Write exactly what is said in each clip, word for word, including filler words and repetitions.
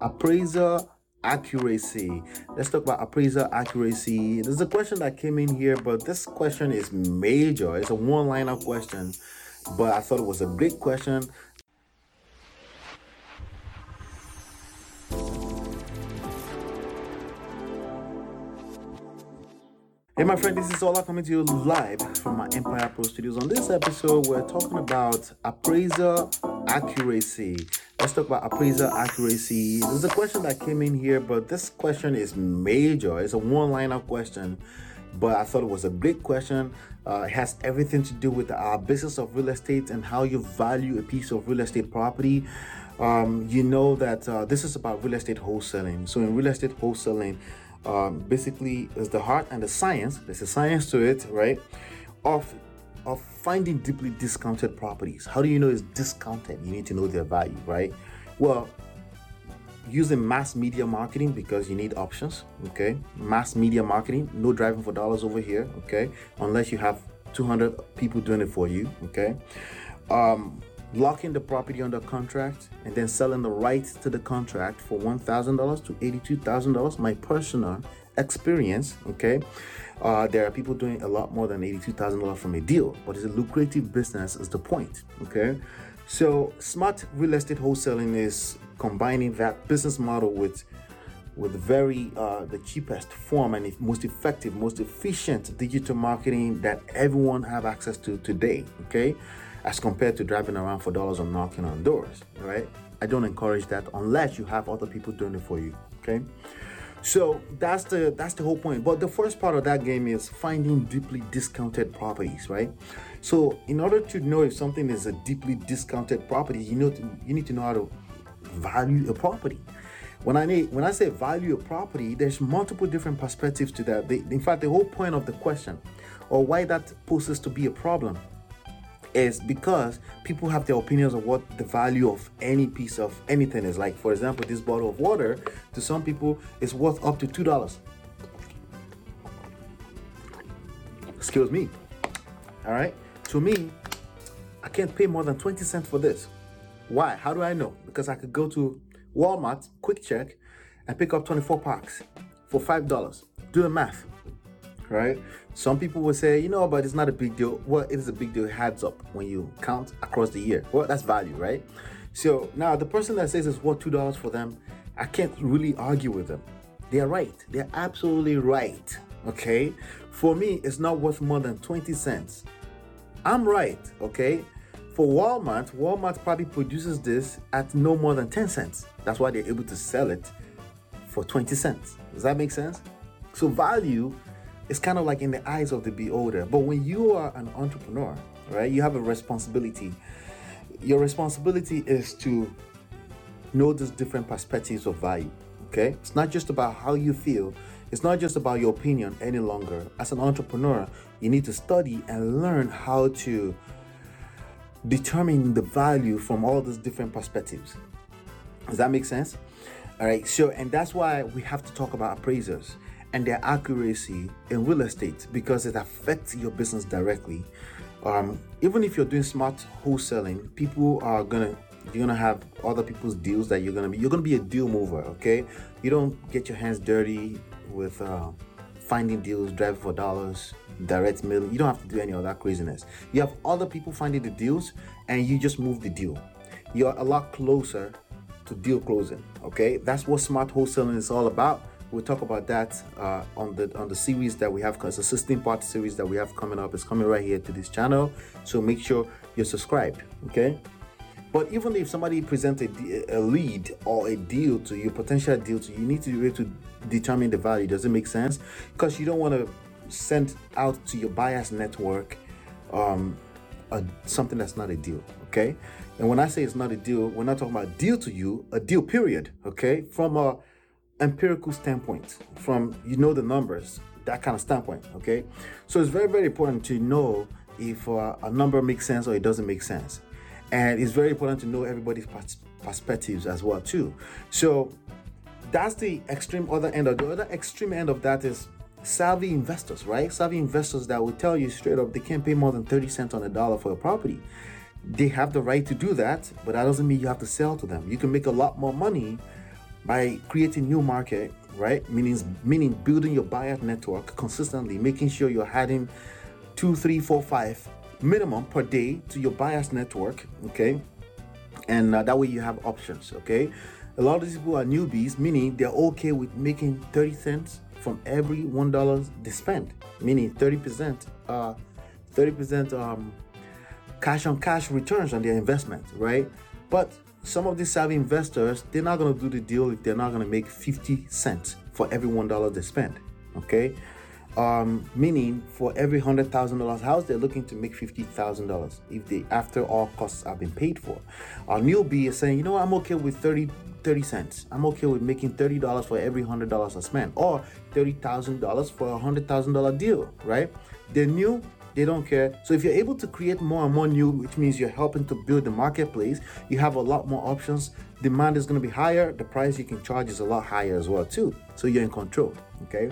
appraiser accuracy. Let's talk about appraiser accuracy. There's a question that came in here, but this question is major. It's a one-liner question, but I thought it was a great question. Hey my friend, this is Ola coming to you live from my Empire Pro Studios. On this episode, we're talking about appraiser accuracy. Let's talk about appraiser accuracy. There's a question that came in here, but this question is major. It's a one-liner question, but I thought it was a great question. Uh, it has everything to do with our business of real estate and how you value a piece of real estate property. Um, you know that uh, this is about real estate wholesaling. So in real estate wholesaling, um, basically is the heart and the science, there's a science to it, right, of of finding deeply discounted properties. How do you know it's discounted? You need to know their value, right? Well, using mass media marketing, because you need options, okay? Mass media marketing, no driving for dollars over here, okay? Unless you have two hundred people doing it for you, okay? Um, locking the property under contract and then selling the rights to the contract for one thousand dollars to eighty-two thousand dollars. My personal experience, okay? Uh, there are people doing a lot more than eighty-two thousand dollars from a deal, but it's a lucrative business is the point, okay? So smart real estate wholesaling is combining that business model with with very uh, the cheapest form and most effective, most efficient digital marketing that everyone have access to today, okay? As compared to driving around for dollars or knocking on doors, right? I don't encourage that unless you have other people doing it for you, okay? So that's the that's the whole point. But the first part of that game is finding deeply discounted properties, right? So in order to know if something is a deeply discounted property, you know to, you need to know how to value a property. When I need, when I say value a property, there's multiple different perspectives to that. They, in fact, the whole point of the question, or why that poses to be a problem, is because people have their opinions of what the value of any piece of anything is. Like, for example, this bottle of water, to some people, is worth up to two dollars. Excuse me. All right? To me, I can't pay more than twenty cents for this. Why? How do I know? Because I could go to Walmart, quick check, and pick up twenty-four packs for five dollars. Do the math. Right? Some people will say, you know, but it's not a big deal. Well, it is a big deal. It adds up when you count across the year. Well, that's value, right? So now the person that says it's worth two dollars for them, I can't really argue with them. They're right. They're absolutely right. Okay? For me, it's not worth more than twenty cents. I'm right. Okay? For Walmart, Walmart probably produces this at no more than ten cents. That's why they're able to sell it for twenty cents. Does that make sense? So value, it's kind of like in the eyes of the beholder. But when you are an entrepreneur, right, you have a responsibility. Your responsibility is to know these different perspectives of value, okay? It's not just about how you feel. It's not just about your opinion any longer. As an entrepreneur, you need to study and learn how to determine the value from all these different perspectives. Does that make sense? All right, so, and that's why we have to talk about appraisers and their accuracy in real estate, because it affects your business directly. Um, even if you're doing smart wholesaling, people are gonna you're gonna have other people's deals that you're gonna be you're gonna be a deal mover. Okay, you don't get your hands dirty with uh, finding deals, driving for dollars, direct mail. You don't have to do any of that craziness. You have other people finding the deals, and you just move the deal. You're a lot closer to deal closing. Okay, that's what smart wholesaling is all about. We'll talk about that uh, on the on the series that we have, because it's a sixteen part series that we have coming up. It's coming right here to this channel, so make sure you're subscribed, okay? But even if somebody presents a, a lead or a deal to you, potential deal to you, you need to be able to determine the value. Does it make sense? Because you don't want to send out to your buyer's network um, a, something that's not a deal, okay? And when I say it's not a deal, we're not talking about deal to you, a deal period, okay? From a empirical standpoint, from, you know, the numbers, that kind of standpoint, okay? So it's very, very important to know if uh, a number makes sense or it doesn't make sense. And it's very important to know everybody's pers- perspectives as well too. So that's the extreme other end of the other extreme end of that is savvy investors, right? Savvy investors that will tell you straight up they can't pay more than thirty cents on a dollar for a property. They have the right to do that, but that doesn't mean you have to sell to them. You can make a lot more money by creating new market, right? Meaning, meaning building your buyer network consistently, making sure you're adding two, three, four, five minimum per day to your buyers network, okay? And uh, that way you have options, okay? A lot of these people are newbies, meaning they're okay with making thirty cents from every one dollar they spend, meaning thirty percent, uh, thirty percent um, cash on cash returns on their investment, right? But some of these savvy investors, they're not going to do the deal if they're not going to make fifty cents for every one dollar they spend, okay? Um, meaning for every one hundred thousand dollars house, they're looking to make fifty thousand dollars if they, after all costs have been paid for. Our newbie is saying, you know what, I'm okay with thirty, thirty cents. I'm okay with making thirty dollars for every one hundred dollars I spend, or thirty thousand dollars for a one hundred thousand dollars deal, right? They're new, they don't care. So if you're able to create more and more new, which means you're helping to build the marketplace, you have a lot more options. Demand is going to be higher. The price you can charge is a lot higher as well too. So you're in control, okay?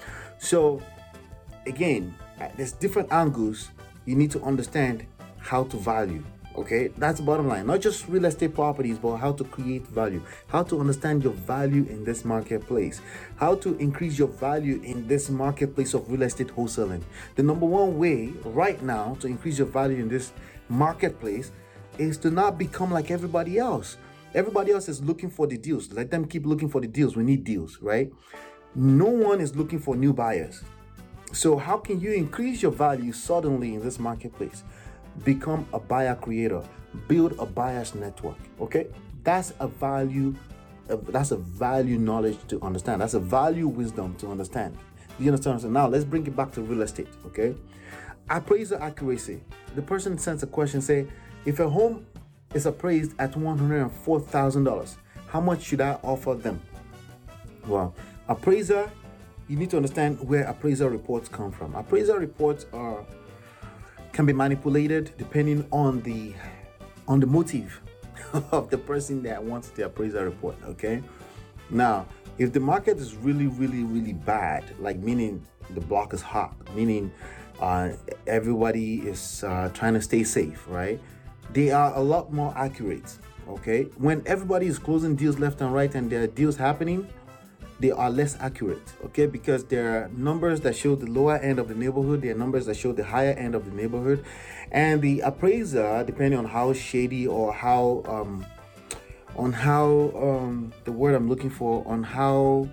So again, there's different angles you need to understand how to value, okay? That's the bottom line. Not just real estate properties, but how to create value, how to understand your value in this marketplace, how to increase your value in this marketplace of real estate wholesaling. The number one way right now to increase your value in this marketplace is to not become like everybody else. Everybody else is looking for the deals. Let them keep looking for the deals. We need deals, right? No one is looking for new buyers. So how can you increase your value suddenly in this marketplace? Become a buyer creator, build a buyer's network, okay? That's a value, uh, that's a value knowledge to understand. That's a value wisdom to understand. Do you understand? So now let's bring it back to real estate, okay? Appraisal accuracy. The person sends a question, say, if a home is appraised at one hundred four thousand dollars, how much should I offer them? Well, appraiser, you need to understand where appraisal reports come from. Appraisal reports are can be manipulated depending on the on the motive of the person that wants the appraisal report, okay? Now, if the market is really, really, really bad, like meaning the block is hot, meaning uh, everybody is uh, trying to stay safe, right? They are a lot more accurate, okay? When everybody is closing deals left and right and there are deals happening, they are less accurate, okay? Because there are numbers that show the lower end of the neighborhood, there are numbers that show the higher end of the neighborhood, and the appraiser, depending on how shady or how, um, on how, um, the word I'm looking for, on how,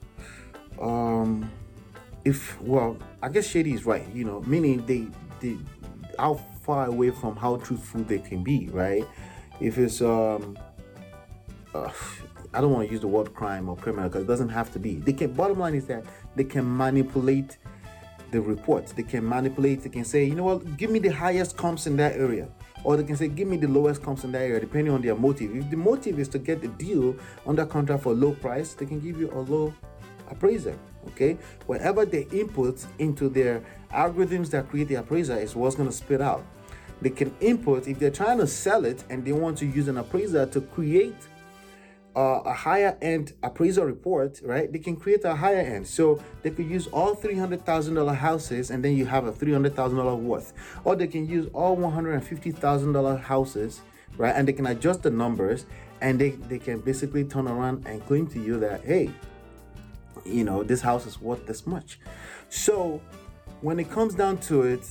um, if, well, I guess shady is right, you know, meaning they, they, how far away from how truthful they can be, right? If it's, um, uh, I don't want to use the word crime or criminal because it doesn't have to be. They can. Bottom line is that they can manipulate the reports. They can manipulate. They can say, you know what, give me the highest comps in that area, or they can say, give me the lowest comps in that area, depending on their motive. If the motive is to get the deal under contract for a low price, they can give you a low appraiser. Okay, whatever they input into their algorithms that create the appraiser is what's going to spit out. They can input if they're trying to sell it and they want to use an appraiser to create Uh, a higher end appraisal report, right? They can create a higher end. So they could use all three hundred thousand dollars houses and then you have a three hundred thousand dollars worth. Or they can use all one hundred fifty thousand dollars houses, right? And they can adjust the numbers and they, they can basically turn around and claim to you that, hey, you know, this house is worth this much. So when it comes down to it,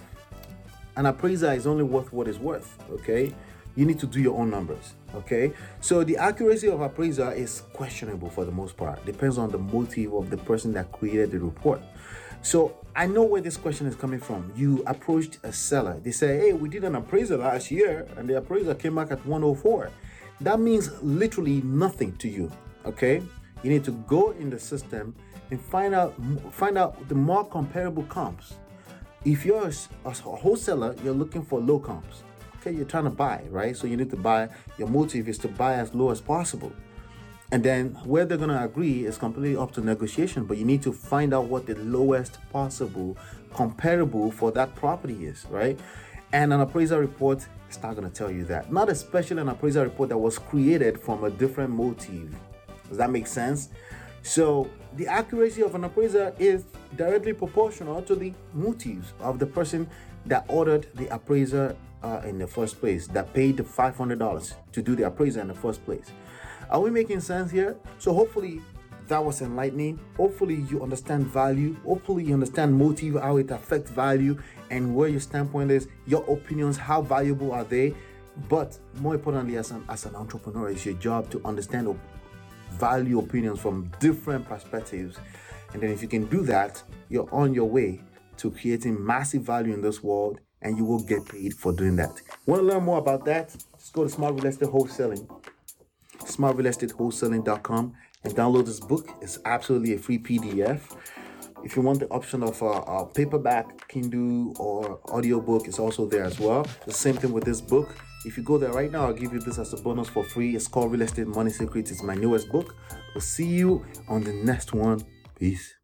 an appraiser is only worth what it's worth, okay? You need to do your own numbers, okay? So the accuracy of appraiser is questionable for the most part. Depends on the motive of the person that created the report. So I know where this question is coming from. You approached a seller. They say, hey, we did an appraisal last year and the appraiser came back at one oh four. That means literally nothing to you, okay? You need to go in the system and find out, find out the more comparable comps. If you're a wholesaler, you're looking for low comps. You're trying to buy, right? So you need to buy. Your motive is to buy as low as possible. And then where they're going to agree is completely up to negotiation, but you need to find out what the lowest possible comparable for that property is, right? And an appraisal report is not going to tell you that. Not especially an appraisal report that was created from a different motive. Does that make sense? So the accuracy of an appraiser is directly proportional to the motives of the person that ordered the appraiser uh, in the first place, that paid the five hundred dollars to do the appraiser in the first place. Are we making sense here? So hopefully that was enlightening. Hopefully you understand value. Hopefully you understand motive, how it affects value, and where your standpoint is, your opinions, how valuable are they. But more importantly, as an, as an entrepreneur, it's your job to understand op- value opinions from different perspectives. And then if you can do that, you're on your way to creating massive value in this world, and you will get paid for doing that. Want to learn more about that? Just go to Smart Real Estate Wholesaling, smart real estate wholesaling dot com, and download this book. It's absolutely a free P D F. If you want the option of a, a paperback, Kindle, or audiobook, it's also there as well. The same thing with this book. If you go there right now, I'll give you this as a bonus for free. It's called Real Estate Money Secrets. It's my newest book. We'll see you on the next one. Peace.